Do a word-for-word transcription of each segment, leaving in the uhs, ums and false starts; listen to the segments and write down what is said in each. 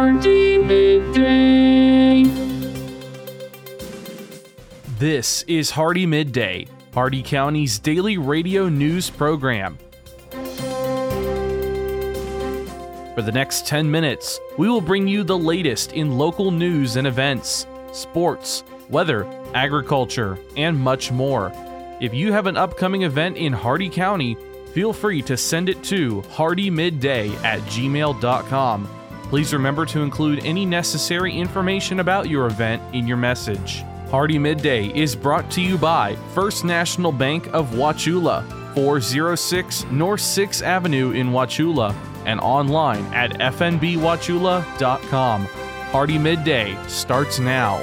Hardee Midday. This is Hardee Midday, Hardee County's daily radio news program. For the next ten minutes, we will bring you the latest in local news and events, sports, weather, agriculture, and much more. If you have an upcoming event in Hardee County, feel free to send it to hardeemidday at gmail dot com. Please remember to include any necessary information about your event in your message. Hardee Midday is brought to you by First National Bank of Wauchula, four oh six North sixth Avenue in Wauchula, and online at f n b wauchula dot com. Hardee Midday starts now.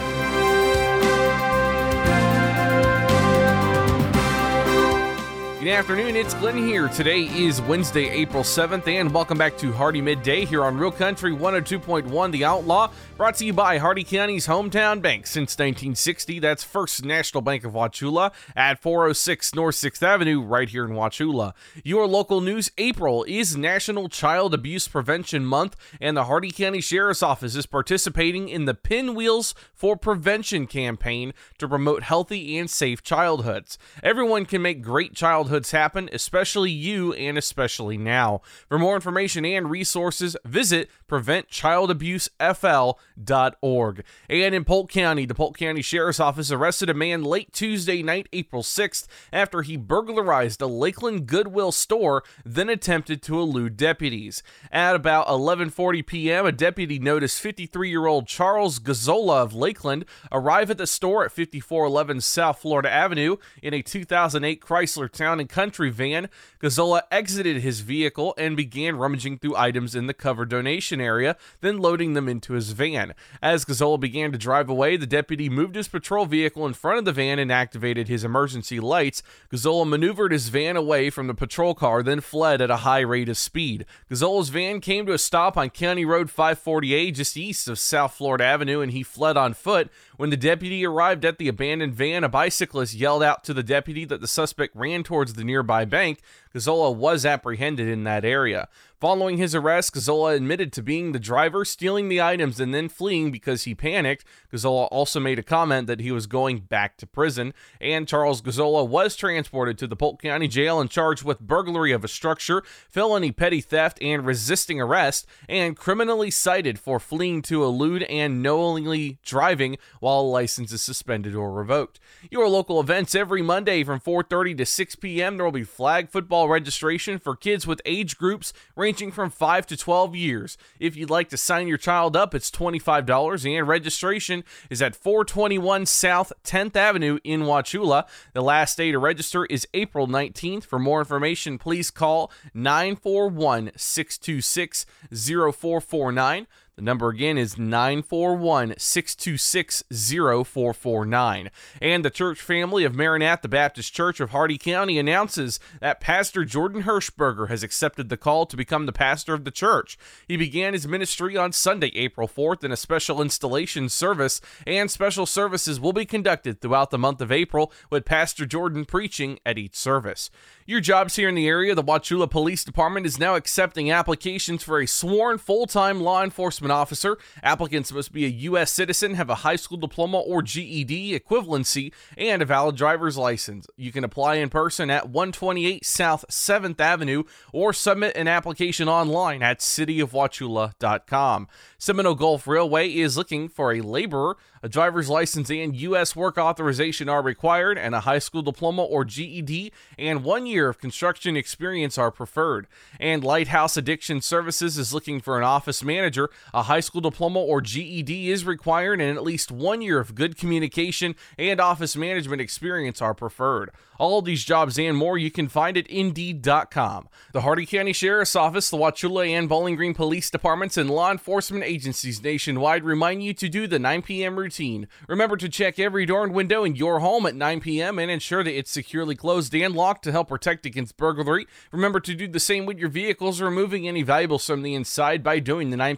Good afternoon, it's Glenn here. Today is Wednesday, April seventh, and welcome back to Hardee Midday here on Real Country one oh two point one The Outlaw, brought to you by Hardee County's hometown bank since nineteen sixty. That's First National Bank of Wauchula at four oh six North sixth Avenue right here in Wauchula. Your local news: April is National Child Abuse Prevention Month, and the Hardee County Sheriff's Office is participating in the Pinwheels for Prevention campaign to promote healthy and safe childhoods. Everyone can make great childhoods happen, especially you, and especially now. For more information and resources, visit prevent child abuse f l dot org. And in Polk County, the Polk County Sheriff's Office arrested a man late Tuesday night, April sixth, after he burglarized a Lakeland Goodwill store, then attempted to elude deputies. At about eleven forty p.m., a deputy noticed fifty-three-year-old Charles Gazzola of Lakeland arrive at the store at fifty-four eleven South Florida Avenue in a two thousand eight Chrysler Town and Country van. Gazzola exited his vehicle and began rummaging through items in the cover donation area, then loading them into his van. As Gazzola began to drive away, the deputy moved his patrol vehicle in front of the van and activated his emergency lights. Gazzola maneuvered his van away from the patrol car, then fled at a high rate of speed. Gazzola's van came to a stop on County Road five forty-eight, just east of South Florida Avenue, and he fled on foot. When the deputy arrived at the abandoned van, a bicyclist yelled out to the deputy that the suspect ran towards the nearby bank. Gazzola was apprehended in that area. Following his arrest, Gazzola admitted to being the driver, stealing the items, and then fleeing because he panicked. Gazzola also made a comment that he was going back to prison, and Charles Gazzola was transported to the Polk County Jail and charged with burglary of a structure, felony petty theft, and resisting arrest, and criminally cited for fleeing to elude and knowingly driving while a license is suspended or revoked. Your local events every Monday from four thirty to six p.m. There will be flag football registration for kids with age groups ranging from five to twelve years. If you'd like to sign your child up, it's twenty-five dollars, and registration is at four twenty-one South tenth Avenue in Wauchula. The last day to register is April nineteenth. For more information, please call nine four one, six two six, zero four four nine. The number again is nine four one, six two six, zero four four nine. And the church family of Maranatha Baptist Church of Hardee County announces that Pastor Jordan Hirschberger has accepted the call to become the pastor of the church. He began his ministry on Sunday, April fourth, in a special installation service, and special services will be conducted throughout the month of April, with Pastor Jordan preaching at each service. Your jobs here in the area: the Wauchula Police Department is now accepting applications for a sworn full-time law enforcement officer. Applicants must be a U S citizen, have a high school diploma or G E D equivalency, and a valid driver's license. You can apply in person at one twenty-eight South seventh Avenue or submit an application online at city of wauchula dot com. Seminole Gulf Railway is looking for a laborer. A driver's license and U S work authorization are required, and a high school diploma or G E D and one year of construction experience are preferred. And Lighthouse Addiction Services is looking for an office manager. A high school diploma or G E D is required, and at least one year of good communication and office management experience are preferred. All of these jobs and more you can find at indeed dot com. The Hardee County Sheriff's Office, the Wauchula and Bowling Green Police Departments, and law enforcement agencies nationwide remind you to do the nine p.m. routine. Remember to check every door and window in your home at nine p.m. and ensure that it's securely closed and locked to help protect against burglary. Remember to do the same with your vehicles, removing any valuables from the inside by doing the nine p.m. routine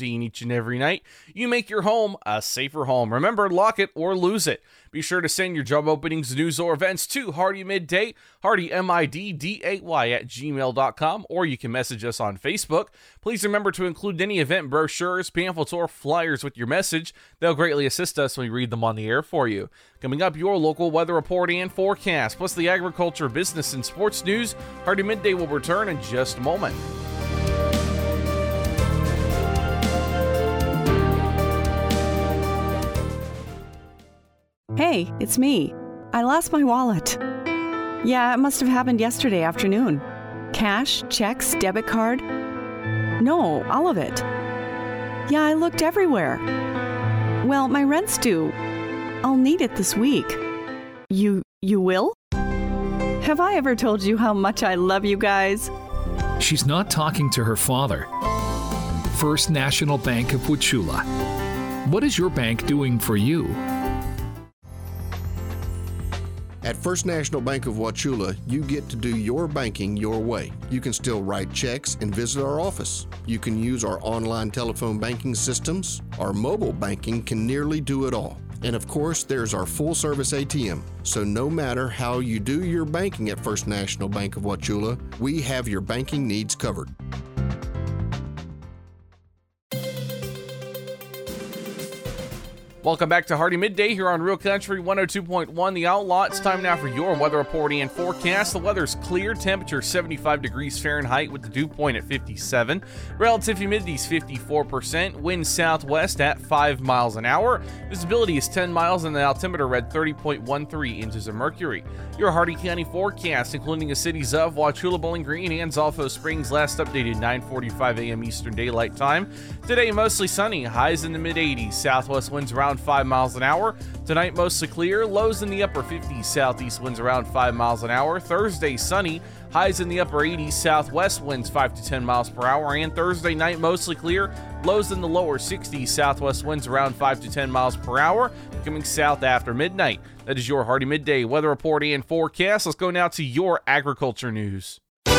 guaranteeing each and every night you make your home a safer home. Remember, lock it or lose it. Be sure to send your job openings, news, or events to Hardy Midday, Hardy M I D D A Y at gmail dot com, or you can message us on Facebook. Please remember to include any event brochures, pamphlets, or flyers with your message. They'll greatly assist us when we read them on the air for you. Coming up, your local weather report and forecast, plus the agriculture, business, and sports news. Hardy Midday will return in just a moment. Hey, it's me. I lost my wallet. Yeah, it must have happened yesterday afternoon. Cash, checks, debit card. No, all of it. Yeah, I looked everywhere. Well, my rent's due. I'll need it this week. You, you will? Have I ever told you how much I love you guys? She's not talking to her father. First National Bank of Wauchula. What is your bank doing for you? At First National Bank of Wauchula, you get to do your banking your way. You can still write checks and visit our office. You can use our online telephone banking systems. Our mobile banking can nearly do it all. And of course, there's our full-service A T M. So no matter how you do your banking at First National Bank of Wauchula, we have your banking needs covered. Welcome back to Hardy Midday here on Real Country one oh two point one The Outlaw. It's time now for your weather report and forecast. The weather's clear, temperature seventy-five degrees Fahrenheit with the dew point at fifty-seven. Relative humidity is fifty-four percent. Wind southwest at five miles an hour. Visibility is ten miles and the altimeter read thirty point one three inches of mercury. Your Hardy County forecast, including the cities of Wauchula, Bowling Green, and Zolfo Springs, last updated nine forty-five a.m. Eastern Daylight Time. Today, mostly sunny, highs in the mid eighties, southwest winds around five miles an hour. Tonight, mostly clear, lows in the upper fifties, southeast winds around five miles an hour. Thursday, sunny, highs in the upper eighties, southwest winds five to ten miles per hour. And Thursday night, mostly clear, lows in the lower sixties, southwest winds around five to ten miles per hour, coming south after midnight. That is your Hardy Midday weather report and forecast. Let's go now to your agriculture news.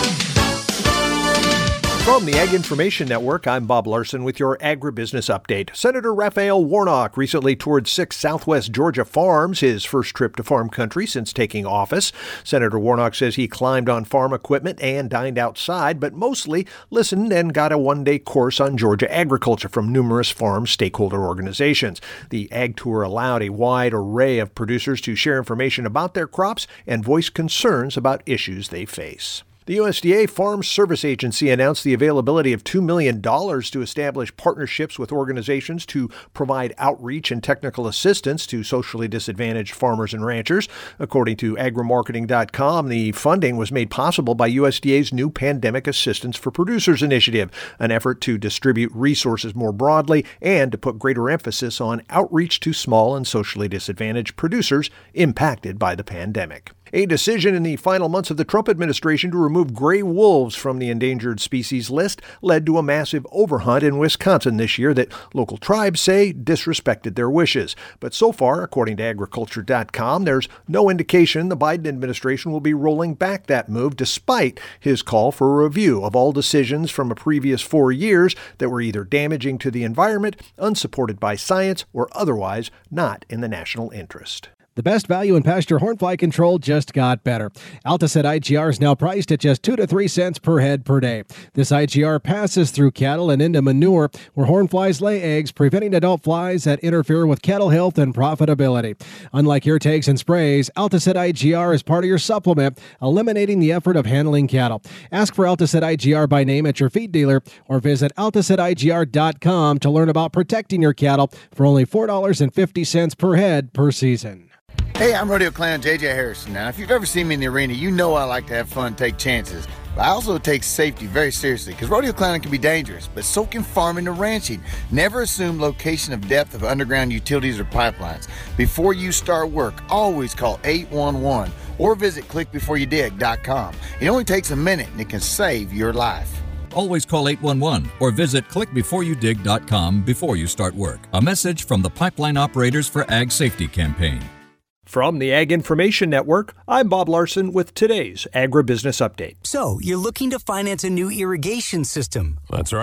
From the Ag Information Network, I'm Bob Larson with your agribusiness update. Senator Raphael Warnock recently toured six Southwest Georgia farms, his first trip to farm country since taking office. Senator Warnock says he climbed on farm equipment and dined outside, but mostly listened and got a one-day course on Georgia agriculture from numerous farm stakeholder organizations. The Ag Tour allowed a wide array of producers to share information about their crops and voice concerns about issues they face. The U S D A Farm Service Agency announced the availability of two million dollars to establish partnerships with organizations to provide outreach and technical assistance to socially disadvantaged farmers and ranchers. According to agri marketing dot com, the funding was made possible by U S D A's new Pandemic Assistance for Producers initiative, an effort to distribute resources more broadly and to put greater emphasis on outreach to small and socially disadvantaged producers impacted by the pandemic. A decision in the final months of the Trump administration to remove gray wolves from the endangered species list led to a massive overhunt in Wisconsin this year that local tribes say disrespected their wishes. But so far, according to agriculture dot com, there's no indication the Biden administration will be rolling back that move despite his call for a review of all decisions from a previous four years that were either damaging to the environment, unsupported by science, or otherwise not in the national interest. The best value in pasture hornfly control just got better. Altoset I G R is now priced at just two to three cents per head per day. This I G R passes through cattle and into manure, where hornflies lay eggs, preventing adult flies that interfere with cattle health and profitability. Unlike ear tags and sprays, Altoset I G R is part of your supplement, eliminating the effort of handling cattle. Ask for Altoset I G R by name at your feed dealer, or visit altoset I G R dot com to learn about protecting your cattle for only four dollars and fifty cents per head per season. Hey, I'm Rodeo Clown J J Harrison. Now, if you've ever seen me in the arena, you know I like to have fun and take chances. But I also take safety very seriously, because rodeo clowning can be dangerous, but so can farming and ranching. Never assume location of depth of underground utilities or pipelines. Before you start work, always call eight one one or visit click before you dig dot com. It only takes a minute and it can save your life. Always call eight one one or visit click before you dig dot com before you start work. A message from the Pipeline Operators for Ag Safety campaign. From the Ag Information Network, I'm Bob Larson with today's Agribusiness Update. So, you're looking to finance a new irrigation system. That's right.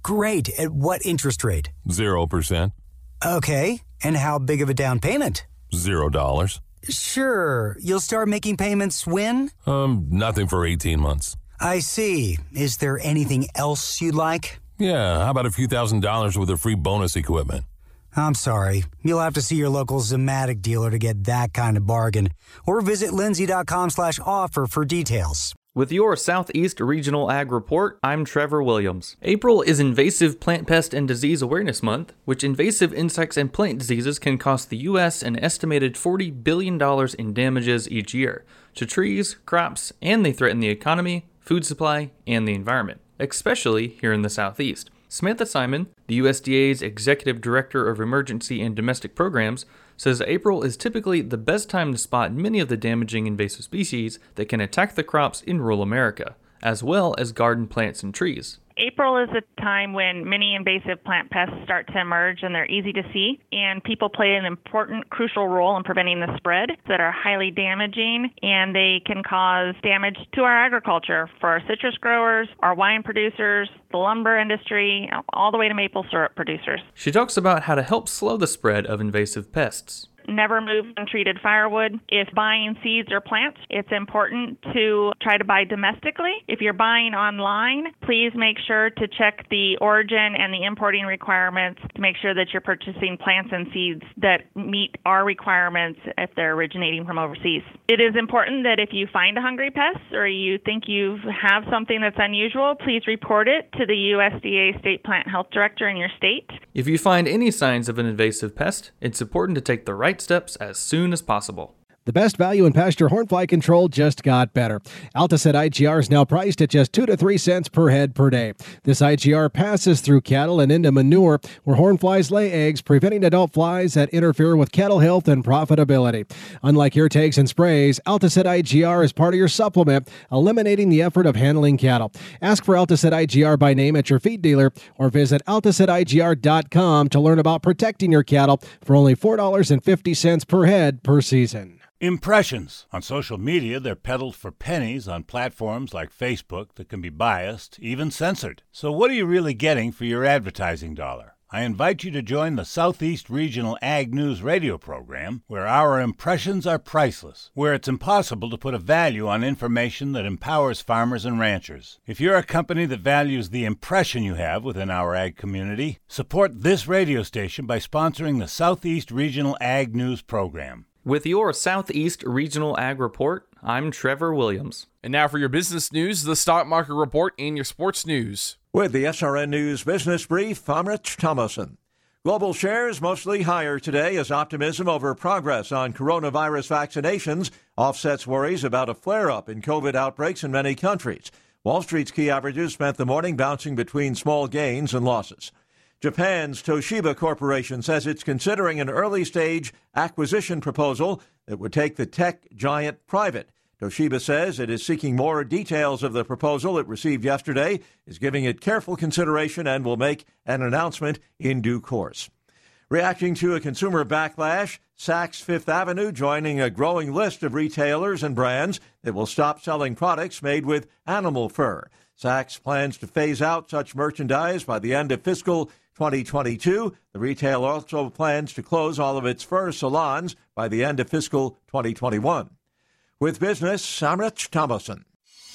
Great. At what interest rate? Zero percent. Okay. And how big of a down payment? Zero dollars. Sure. You'll start making payments when? Um, nothing for eighteen months. I see. Is there anything else you'd like? Yeah, how about a few thousand dollars with a free bonus equipment? I'm sorry. You'll have to see your local Zematic dealer to get that kind of bargain. Or visit lindsay.com slash offer for details. With your Southeast Regional Ag Report, I'm Trevor Williams. April is Invasive Plant Pest and Disease Awareness Month, which invasive insects and plant diseases can cost the U S an estimated forty billion dollars in damages each year to trees, crops, and they threaten the economy, food supply, and the environment, especially here in the Southeast. Samantha Simon, the U S D A's Executive Director of Emergency and Domestic Programs, says April is typically the best time to spot many of the damaging invasive species that can attack the crops in rural America, as well as garden plants and trees. April is a time when many invasive plant pests start to emerge, and they're easy to see, and people play an important, crucial role in preventing the spread that are highly damaging, and they can cause damage to our agriculture for our citrus growers, our wine producers, the lumber industry, all the way to maple syrup producers. She talks about how to help slow the spread of invasive pests. Never move untreated firewood. If buying seeds or plants, it's important to try to buy domestically. If you're buying online, please make sure to check the origin and the importing requirements to make sure that you're purchasing plants and seeds that meet our requirements if they're originating from overseas. It is important that if you find a hungry pest or you think you have something that's unusual, please report it to the U S D A State Plant Health Director in your state. If you find any signs of an invasive pest, it's important to take the right steps as soon as possible. The best value in pasture hornfly control just got better. Alticet I G R is now priced at just two to three cents per head per day. This I G R passes through cattle and into manure where hornflies lay eggs, preventing adult flies that interfere with cattle health and profitability. Unlike ear tags and sprays, Alticet I G R is part of your supplement, eliminating the effort of handling cattle. Ask for Alticet I G R by name at your feed dealer or visit alticet I G R dot com to learn about protecting your cattle for only four dollars and fifty cents per head per season. Impressions. On social media, they're peddled for pennies on platforms like Facebook that can be biased, even censored. So what are you really getting for your advertising dollar? I invite you to join the Southeast Regional Ag News radio program, where our impressions are priceless, where it's impossible to put a value on information that empowers farmers and ranchers. If you're a company that values the impression you have within our ag community, support this radio station by sponsoring the Southeast Regional Ag News program. With your Southeast Regional Ag Report, I'm Trevor Williams. And now for your business news, the stock market report, and your sports news. With the S R N News Business Brief, I'm Rich Thomason. Global shares mostly higher today as optimism over progress on coronavirus vaccinations offsets worries about a flare-up in COVID outbreaks in many countries. Wall Street's key averages spent the morning bouncing between small gains and losses. Japan's Toshiba Corporation says it's considering an early-stage acquisition proposal that would take the tech giant private. Toshiba says it is seeking more details of the proposal it received yesterday, is giving it careful consideration, and will make an announcement in due course. Reacting to a consumer backlash, Saks Fifth Avenue joining a growing list of retailers and brands that will stop selling products made with animal fur. Saks plans to phase out such merchandise by the end of fiscal twenty twenty-two. The retailer also plans to close all of its fur salons by the end of fiscal twenty twenty-one. With business, I'm Rich Thomason.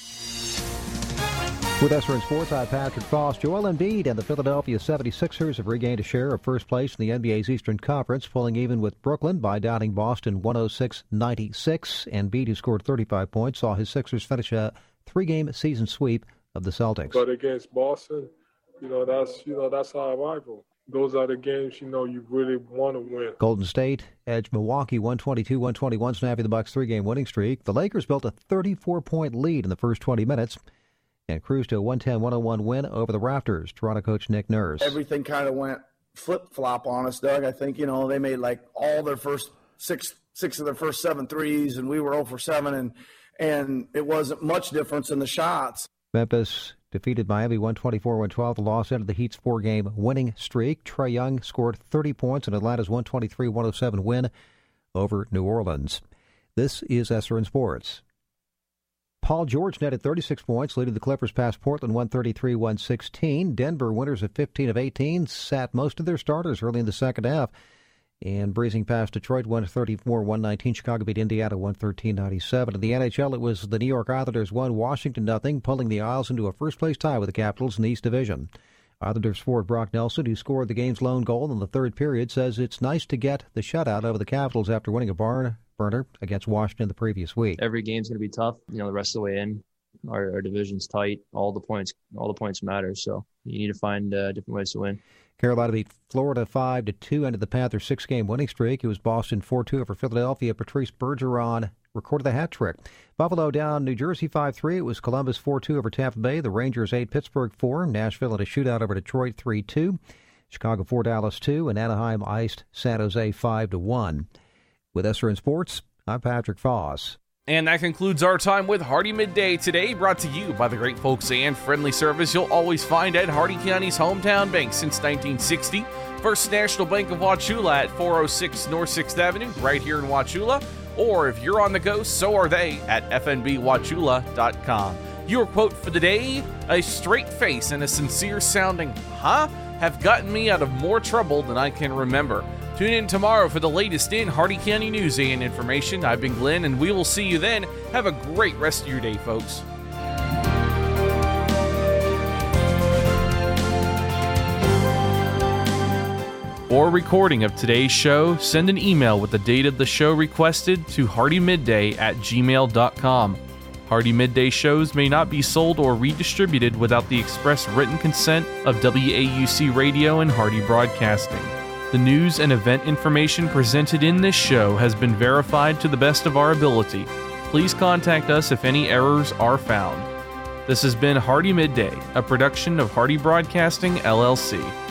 With S R N Sports, I'm Patrick Frost. Joel Embiid and the Philadelphia seventy-sixers have regained a share of first place in the N B A's Eastern Conference, pulling even with Brooklyn by downing Boston one oh six ninety-six. Embiid, who scored thirty-five points, saw his Sixers finish a three-game season sweep of the Celtics. But against Boston, you know, that's, you know, that's our rival. Those are the games, you know, you really want to win. Golden State edged Milwaukee one twenty-two one twenty-one, snapping the Bucks' three-game winning streak. The Lakers built a thirty-four point lead in the first twenty minutes and cruised to a one ten one oh one win over the Raptors. Toronto coach Nick Nurse. Everything kind of went flip-flop on us, Doug. I think, you know, they made like all their first six six of their first seven threes, and we were oh for seven, and and it wasn't much difference in the shots. Memphis defeated Miami one twenty-four one twelve. The loss ended the Heat's four-game winning streak. Trae Young scored thirty points in Atlanta's one twenty-three one oh seven win over New Orleans. This is S R N Sports. Paul George netted thirty-six points, leading the Clippers past Portland one thirty-three one sixteen. Denver, winners of fifteen of eighteen, sat most of their starters early in the second half. And breezing past Detroit one thirty-four one nineteen. Chicago beat Indiana one thirteen ninety-seven. In the N H L, it was the New York Islanders one, Washington nothing, pulling the Isles into a first-place tie with the Capitals in the East Division. Islanders forward Brock Nelson, who scored the game's lone goal in the third period, says it's nice to get the shutout over the Capitals after winning a barn burner against Washington the previous week. Every game's going to be tough. You know, the rest of the way in, our, our division's tight. All the points, all the points matter. So you need to find uh, different ways to win. Carolina beat Florida five to two, ended the Panthers' six-game winning streak. It was Boston four two over Philadelphia. Patrice Bergeron recorded the hat trick. Buffalo down New Jersey five three. It was Columbus four two over Tampa Bay. The Rangers eight, Pittsburgh four. Nashville in a shootout over Detroit three two. Chicago four, Dallas two. And Anaheim iced San Jose five to one. With S R N Sports, I'm Patrick Foss. And that concludes our time with Hardee Midday today, brought to you by the great folks and friendly service you'll always find at Hardee County's hometown bank since nineteen sixty. First National Bank of Wauchula at four oh six North sixth Avenue, right here in Wauchula. Or if you're on the go, so are they at f n b wauchula dot com. Your quote for the day: a straight face and a sincere sounding huh have gotten me out of more trouble than I can remember. Tune in tomorrow for the latest in Hardee County news and information. I've been Glenn, and we will see you then. Have a great rest of your day, folks. For a recording of today's show, send an email with the date of the show requested to hardee midday at gmail dot com. Hardee Midday shows may not be sold or redistributed without the express written consent of W A U C Radio and Hardee Broadcasting. The news and event information presented in this show has been verified to the best of our ability. Please contact us if any errors are found. This has been Hardee Midday, a production of Hardee Broadcasting, L L C.